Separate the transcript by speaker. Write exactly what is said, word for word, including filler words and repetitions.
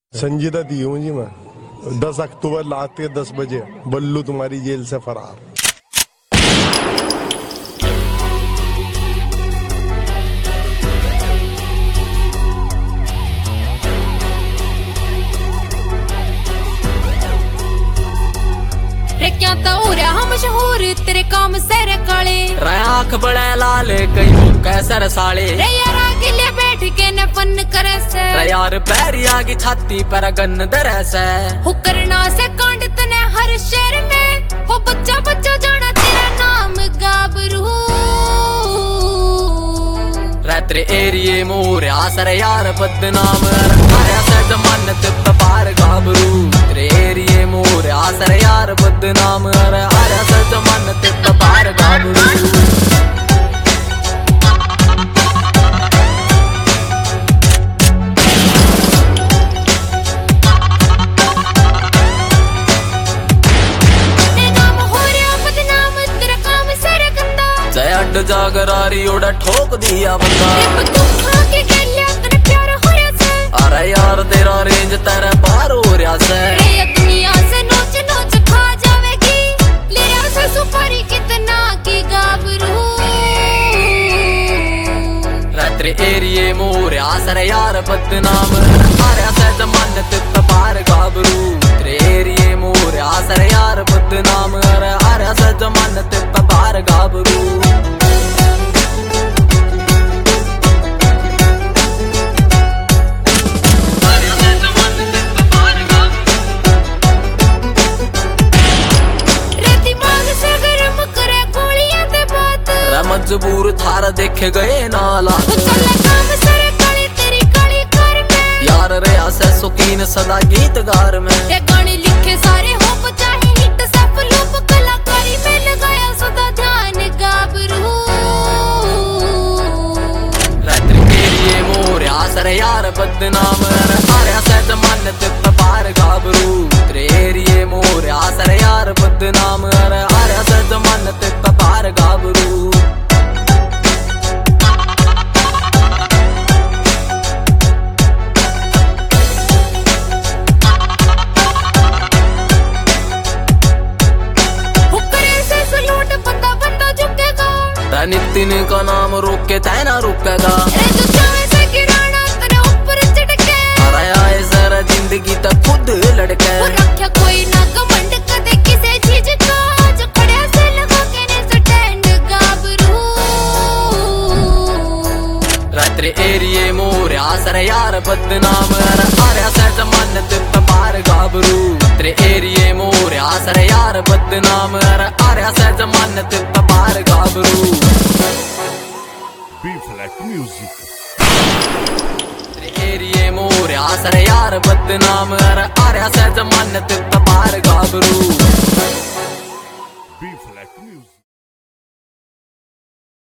Speaker 1: संजीदा दी हूँ जी मैं। दस अक्टूबर लाते दस बजे बल्लू तुम्हारी जेल से फरार।
Speaker 2: क्या तो हो रहा हम मशहूर तेरे काम सर काले
Speaker 3: रे आँख बड़े लाल कई कैसर साले
Speaker 2: रे यार अकेले बैठ के न फन करे से
Speaker 3: रे यार पैरिया की छाती पर गन दरे से
Speaker 2: हो करना से कांड तने हर शहर में हो बच्चा बच्चा जाना तेरा नाम गाबरू
Speaker 3: रे तेरे एरिए मोर आसर यार बदनाम अरे से जमानत पार गाबरू तेरे एरिए मोर आसर यार बदनाम अरे अरे से जमानत पार गाबरू अड जागरारी उड़ा ठोक दिया बंदा अरे यार तेरा रेंज तेरे पार हो रहा से
Speaker 2: दुनिया से नोच नोच खा जावेगी ले रहा से सुपारी कितना की गाबरू
Speaker 3: तेरे एरिए मोर आसर यार बदनाम अरे से जमानत पार गाबरू तेरे एरिए मोर आसर यार बदनाम अरे अरे से जमानत पार गाबरू मजबूर थार देखे गए नाला यार रे आसे सुकीन सदा गीतगार में
Speaker 2: गाने लिखे सारे हो चाहे हिट सब लोग कलाकारी में लगाया सदा ध्यान गाबरू
Speaker 3: रात्रि मेरी मोर आसर यार बदनाम अरे से जमानत पार गाबरू तेरे एरिए मोर आसर यार बदनाम अरे अरे से जमानत पार गाबरू नितिन का नाम रोक के तय ना रुकेगा अरे आए जरा जिंदगी तक खुद लड़के
Speaker 2: कोई ना घमंड कदे किसे चीज का जो खड़े से लगा के ने स्टैंड गाबरू
Speaker 3: रात्रि एरिए मोर आसर यार बदनाम अरे से जमानत पार गाबरू तेरे एरिए मोर आसर यार बदनाम अरे से जमानत पार गाबरू
Speaker 1: बी फ्लैट म्यूजिक
Speaker 3: तेरे एरिए मोर आसर यार बदनाम अरे से जमानत पार गाबरू
Speaker 1: बी फ्लैट म्यूजिक।